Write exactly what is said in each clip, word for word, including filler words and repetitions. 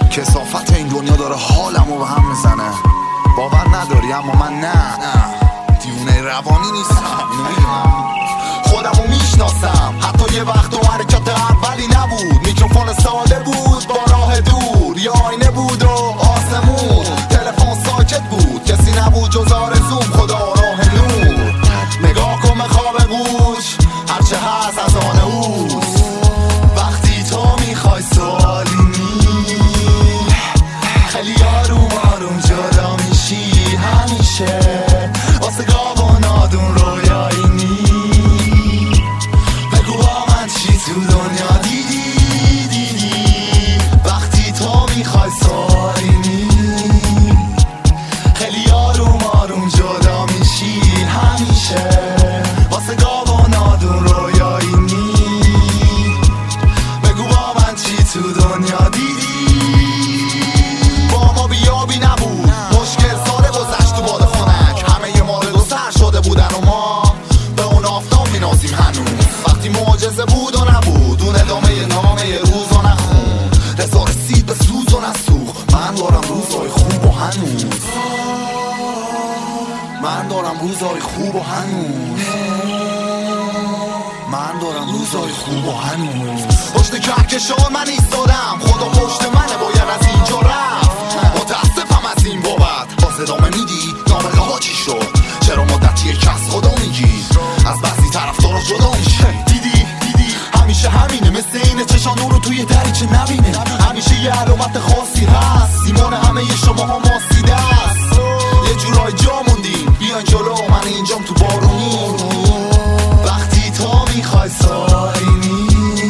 کثافت این دنیا داره حالمو به هم میزنه. باور نداری اما من نه نه دیونه روانی نیستم. خودمو میشناسم، حتی یه وقت و حرکت اولی نبود. میکروفون ساده بود با راه دور، یا آینه بود و آسمون. تلفن ساکت بود، کسی نبود جز آرزوم، خدا راه نور. نگاه کن به خواب گوش، هرچه هست از آن اوست. وقتی تو میخوای سوالی نی، خیلی آروم آروم جدا میشی همیشه. واسه گاو و نادون رویایی نی، بگو با من چی تو دنیا دیدی دیدی. وقتی تو میخوای سوالی نی، خیلی آروم آروم جدا میشی همیشه. واسه گاو و نادون رویایی نی، بگو با من چی تو دنیا دیدی. با ما بیابی نبود، مشکل سال گذشت تو باد خنک. همه ی مورد و سر شده بودن و ما به اون آفتاب مینازیم هنوز. وقتی معجزه بود و نبود، اون ادامه نامه روز و نخون. رضا رسید به سوز و نسوخ، من دارم روزای خوب و هنوز. من دارم روزای خوب و هنوز. من دارم روزای خوب و هنوز. پشت کهکشان من ایستادم، خدا پشت منه، باید از اینجا رفت. متاسفم از این بابت، باز ادامه میدی نامه ها چی شد؟ چرا مدتی کس خدا میگی؟ از بعضی طرفدارا جدا میشی. دیدی دیدی همیشه همینه، مثل اینه چشانو رو توی دریچه نبینه. همیشه یه علامت خاصی هست، سیمان همه شما ها ماسیده است. یه جورای جا موندیم، بیان جلو من اینجام تو بارونی. وقتی تو میخوای سارینی،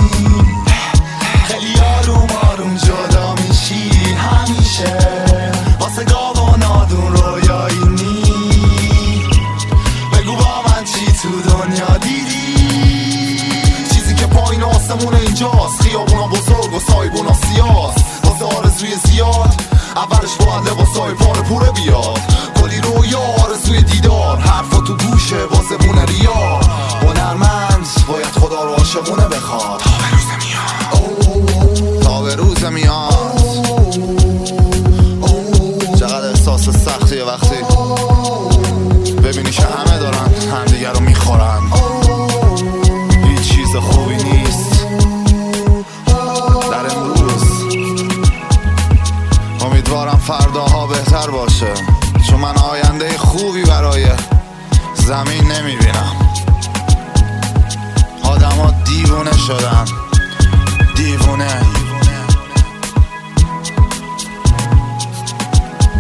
خیلی آروم آروم جدا میشی همیشه. واسه گاو و نادون رویایی نی، بگو با من چی تو دنیا دیدی. چیزی که پایین آسمون اینجاست، خیابونا بزرگ و سایبونا سیاست. واسه آرزوی زیاد اولش باید لباسای پاره پوره بیاد. کلی رویا آرزوی دیدار، حرفا تو گوشه واسه بونه ریا. هنرمند باید خدا رو عاشقونه بخواد. تا به روز میاد، تا به روز میاد. چقدر احساس سختیه وقتی ببینی که همه دارن همدیگه رو میخورن. هیچ چیز خوبی نیست در امروز. امیدوارم فرداها بهتر باشه، چون من آینده خوبی برای زمین نمیبینم. آدم ها دیوونه شدن، دیوونه.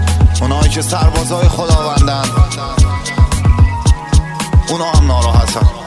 اونایی که سربازای خداوندن، اونا هم ناراحتن.